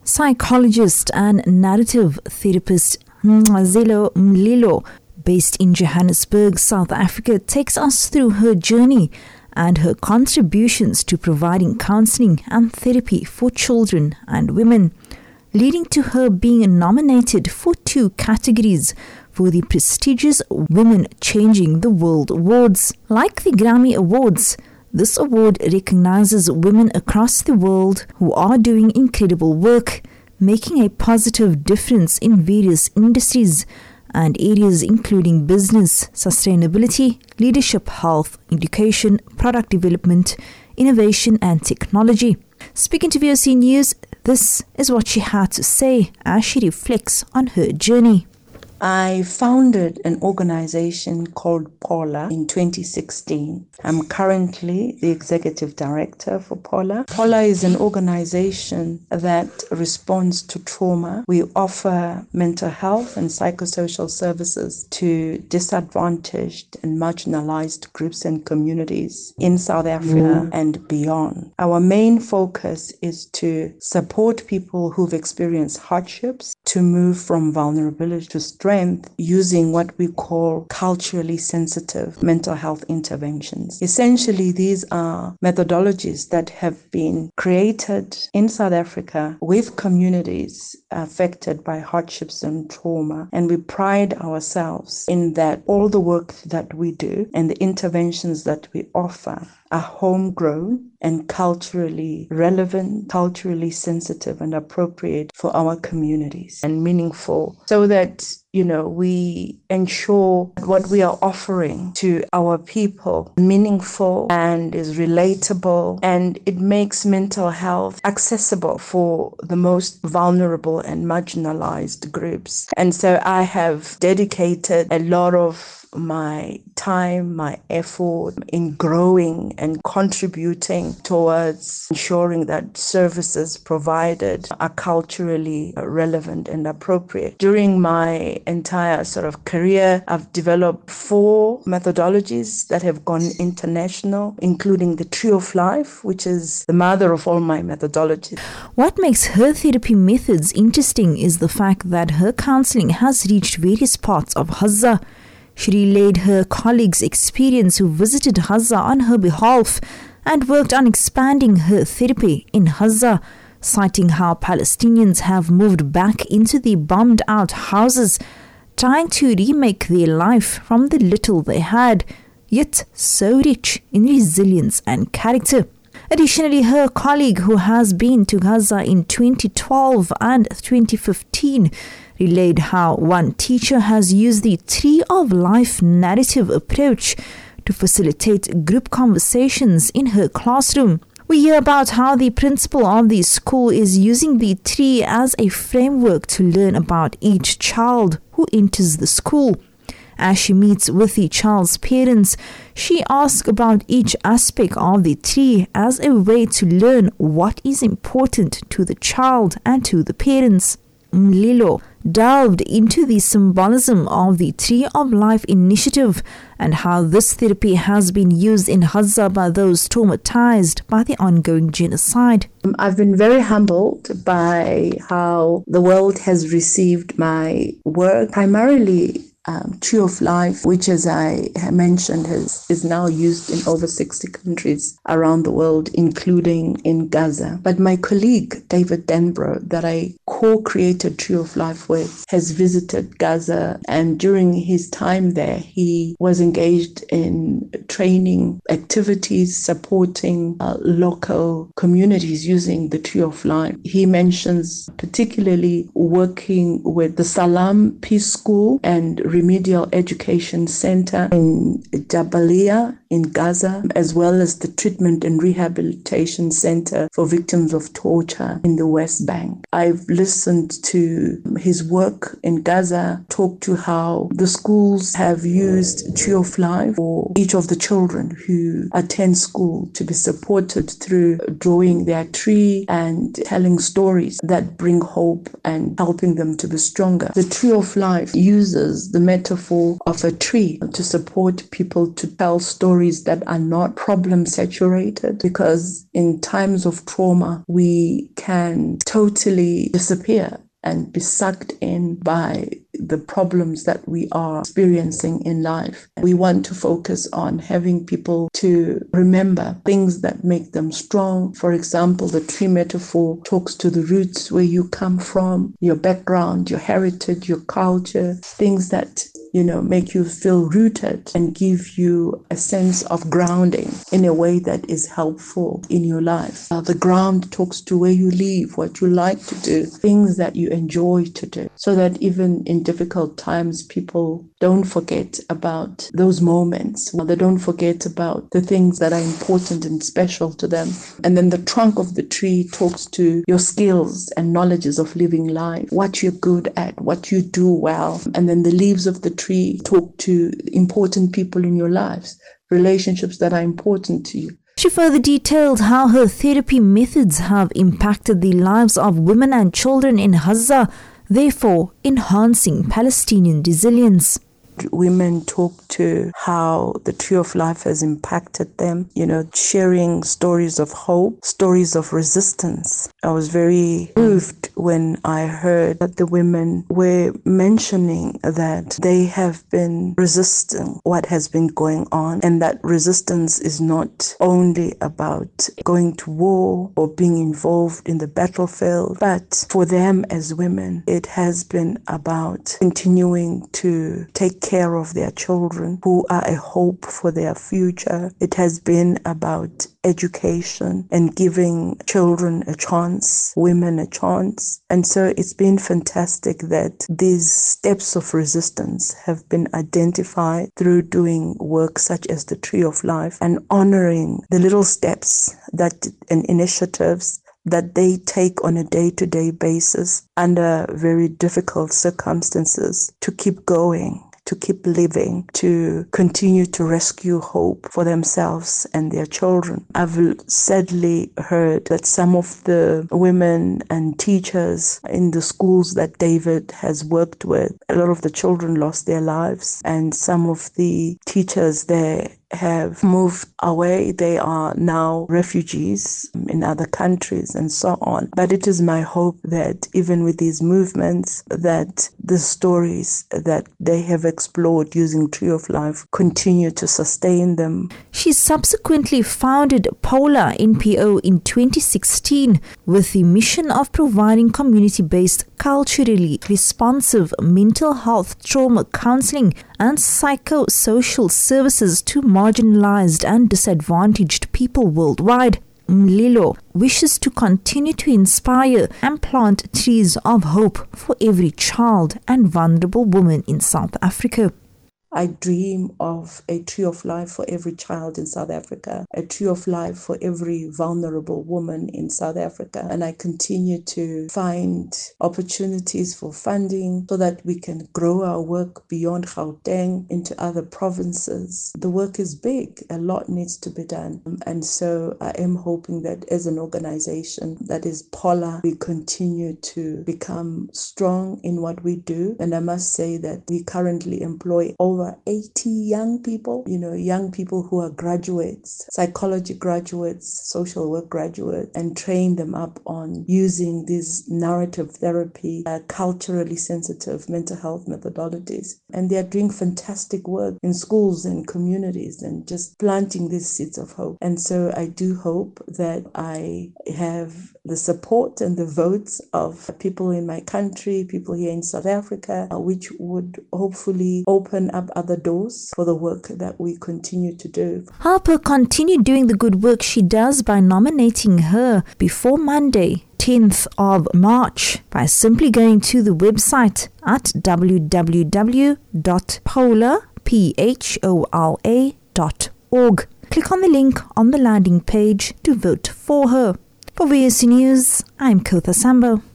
Psychologist and narrative therapist Mngcazelo Mlilo, based in Johannesburg, South Africa, takes us through her journey and her contributions to providing counseling and therapy for children and women, leading to her being nominated for 2 categories for the prestigious Women Changing the World Awards. Like the Grammy Awards, this award recognizes women across the world who are doing incredible work, making a positive difference in various industries and areas including business, sustainability, leadership, health, education, product development, innovation and technology. Speaking to VOC News, this is what she had to say as she reflects on her journey. I founded an organization called Paula in 2016. I'm currently the executive director for Paula. Paula is an organization that responds to trauma. We offer mental health and psychosocial services to disadvantaged and marginalized groups and communities in South Africa and beyond. Our main focus is to support people who've experienced hardships to move from vulnerability to strength using what we call culturally sensitive mental health interventions. Essentially, these are methodologies that have been created in South Africa with communities affected by hardships and trauma. And we pride ourselves in that all the work that we do and the interventions that we offer are homegrown and culturally relevant, culturally sensitive and appropriate for our communities and meaningful, so that we ensure what we are offering to our people meaningful and is relatable, and it makes mental health accessible for the most vulnerable and marginalized groups. And so I have dedicated a lot of my time, my effort in growing and contributing towards ensuring that services provided are culturally relevant and appropriate. During my entire sort of career, I've developed 4 methodologies that have gone international, including the Tree of Life, which is the mother of all my methodologies. What makes her therapy methods interesting is the fact that her counseling has reached various parts of Gaza. She relayed her colleagues' experience who visited Gaza on her behalf and worked on expanding her therapy in Gaza, citing how Palestinians have moved back into the bombed-out houses, trying to remake their life from the little they had, yet so rich in resilience and character. Additionally, her colleague, who has been to Gaza in 2012 and 2015, relayed how one teacher has used the Tree of Life narrative approach to facilitate group conversations in her classroom. We hear about how the principal of the school is using the tree as a framework to learn about each child who enters the school. As she meets with the child's parents, she asks about each aspect of the tree as a way to learn what is important to the child and to the parents. Mlilo delved into the symbolism of the Tree of Life initiative and how this therapy has been used in Gaza by those traumatized by the ongoing genocide. I've been very humbled by how the world has received my work, primarily Tree of Life, which, as I mentioned, is now used in over 60 countries around the world, including in Gaza. But my colleague, David Denbrough, that I co-created Tree of Life with, has visited Gaza, and during his time there, he was engaged in training activities, supporting local communities using the Tree of Life. He mentions particularly working with the Salam Peace School and Remedial Education Center in Jabalia in Gaza, as well as the Treatment and Rehabilitation Center for Victims of Torture in the West Bank. I've listened to his work in Gaza, talk to how the schools have used Tree of Life for each of the children who attend school to be supported through drawing their tree and telling stories that bring hope and helping them to be stronger. The Tree of Life uses the metaphor of a tree to support people to tell stories stories that are not problem saturated, because in times of trauma, we can totally disappear and be sucked in by the problems that we are experiencing in life. We want to focus on having people to remember things that make them strong. For example, the tree metaphor talks to the roots, where you come from, your background, your heritage, your culture, things that make you feel rooted and give you a sense of grounding in a way that is helpful in your life. The ground talks to where you live, what you like to do, things that you enjoy to do, so that even in difficult times, people don't forget about those moments. They don't forget about the things that are important and special to them. And then the trunk of the tree talks to your skills and knowledges of living life, what you're good at, what you do well. And then the leaves of the tree talk to important people in your lives, relationships that are important to you. She further detailed how her therapy methods have impacted the lives of women and children in Gaza, therefore enhancing Palestinian resilience. Women talk to how the Tree of Life has impacted them, sharing stories of hope, stories of resistance. I was very moved when I heard that the women were mentioning that they have been resisting what has been going on, and that resistance is not only about going to war or being involved in the battlefield, but for them as women, it has been about continuing to take care of their children who are a hope for their future. It has been about education and giving children a chance, women a chance. And so it's been fantastic that these steps of resistance have been identified through doing work such as the Tree of Life and honoring the little steps and initiatives that they take on a day-to-day basis under very difficult circumstances to keep going, to keep living, to continue to rescue hope for themselves and their children. I've sadly heard that some of the women and teachers in the schools that David has worked with, a lot of the children lost their lives, and some of the teachers there have moved away. They are now refugees in other countries and so on. But it is my hope that even with these movements, that the stories that they have explored using Tree of Life continue to sustain them. She subsequently founded Pola NPO in 2016 with the mission of providing community-based, culturally responsive mental health, trauma counseling and psychosocial services to marginalized and disadvantaged people worldwide. Mlilo wishes to continue to inspire and plant trees of hope for every child and vulnerable woman in South Africa. I dream of a Tree of Life for every child in South Africa, a Tree of Life for every vulnerable woman in South Africa. And I continue to find opportunities for funding so that we can grow our work beyond Gauteng into other provinces. The work is big. A lot needs to be done. And so I am hoping that as an organization that is Pola, we continue to become strong in what we do. And I must say that we currently employ over 80 young people, young people who are graduates, psychology graduates, social work graduates, and train them up on using these narrative therapy, culturally sensitive mental health methodologies. And they are doing fantastic work in schools and communities and just planting these seeds of hope. And so I do hope that I have the support and the votes of people in my country, people here in South Africa, which would hopefully open up other doors for the work that we continue to do. Harper continued doing the good work she does by nominating her before Monday, 10th of March, by simply going to the website at www.pola.org. Click on the link on the landing page to vote for her. For VOC News, I'm Kotha Sambo.